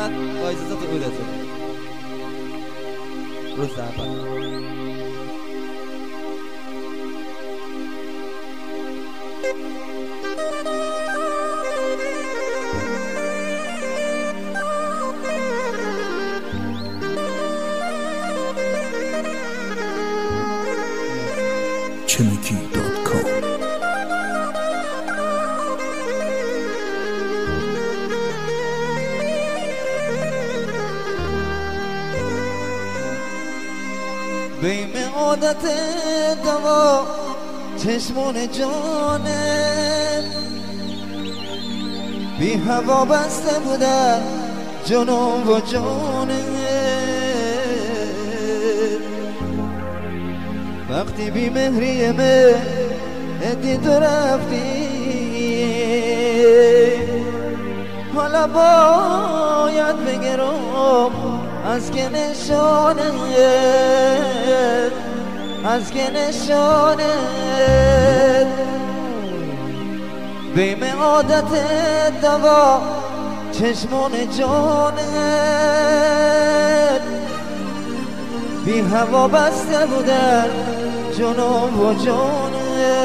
من با اجازت اولتون روز اول chimiki.com بیم عادت دوا چشمون جانه بی هوا بسته بودن جنوب و جانه وقتی بی مهریمه ادی تو رفتی حالا باید بگرم از که نشانه از که نشانه بیم عادت دوا چشمون جانه بی هوا بسته بودن جنوب و جانه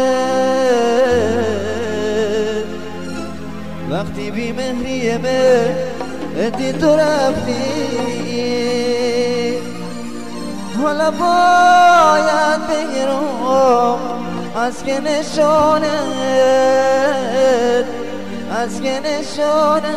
وقتی بی مهریمه ادی تو رفتی حالا باید بگیرم از که نشانه از که نشانه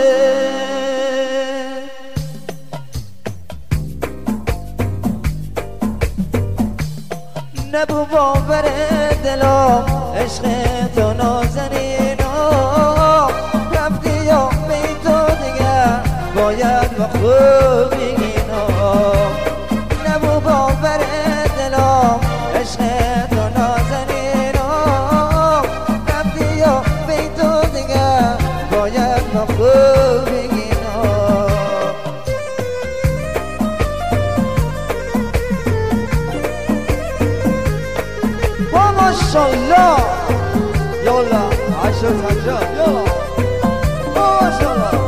نبو باور دلم عشق تو نازنینا رفتی یا بی تو دیگر باید با خوب بگینا نبو باور دلم عشق تو نازنینا رفتی یا بی تو دیگر باید با خوب بگینا ماشاءالله یالا عشر خجال یالا ماشاءالله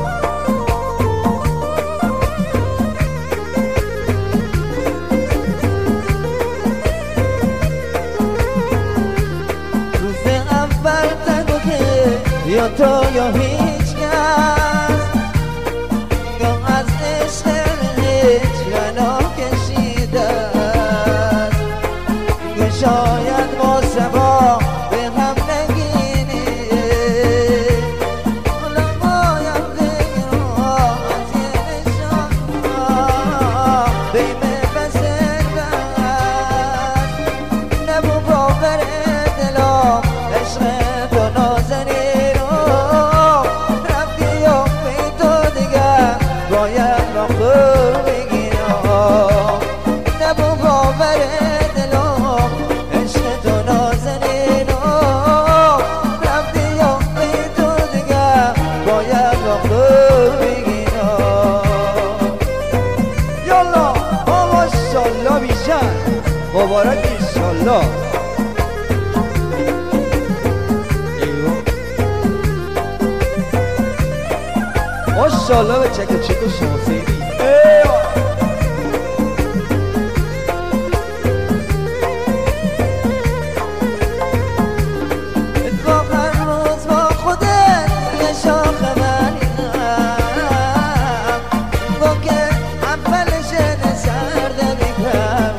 روز اول تگو که یا تو یا هیچ کس گم از عشق هیچ غنا کشیده شاید ما سبا به هم نگینی حالا باید بگیرم از یه نشان بیم بسر بند نبو باور دلم عشق تو نازنی رو رفتی یا بی تو دیگر باید با خوب بگیرم نبو باور مبارک انشالله ماشالله به چک چک و شمسیری اتفاق هر روز با خودت یه شاخ منیم با که اولش نسرده بیکم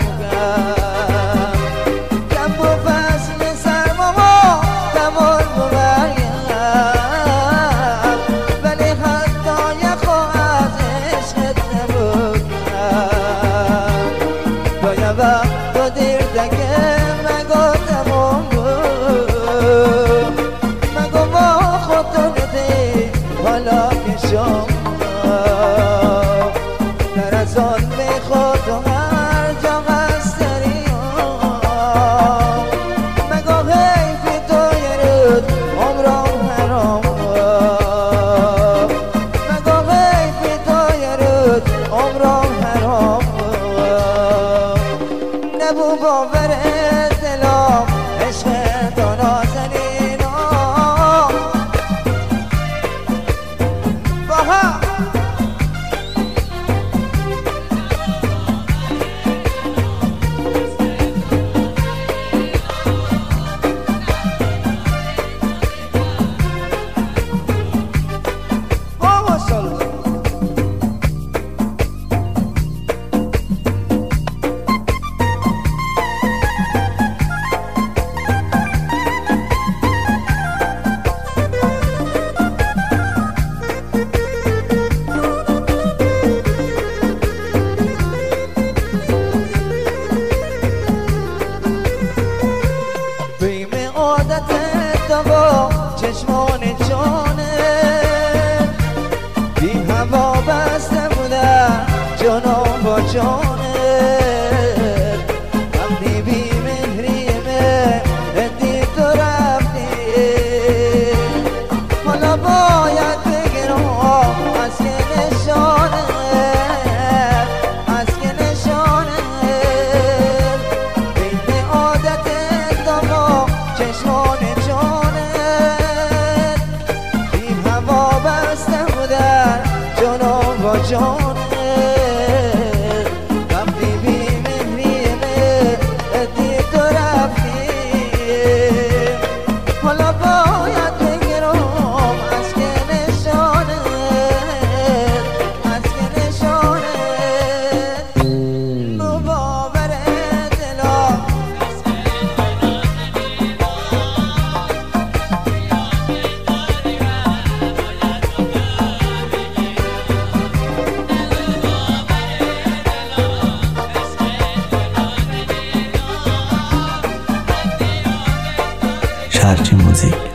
تو دیر دگه مگو تمام بود مگو با خودتو ندی حالا که شما در از آن به خود و هر جا قصدری مگو حیفی تو یه رود عمرم حرام مگو حیفی تو یه رود عمرم حرام نبو باور دلم عشق تو نازنینا باها بی هوا بسته بودم جانم با جانت وقتی بی مهریمه دید تو رفتی حالا باید بگیرم از که نشانت از که نشانت بین عادت دما چشمان جانت بی هوا بسته بودن جانم با جانت وقتی بی مهریمه دید تو رفتی حالا باید بگیرم از که نشانت از که نشانت رو باور دلا شرچی موزیک.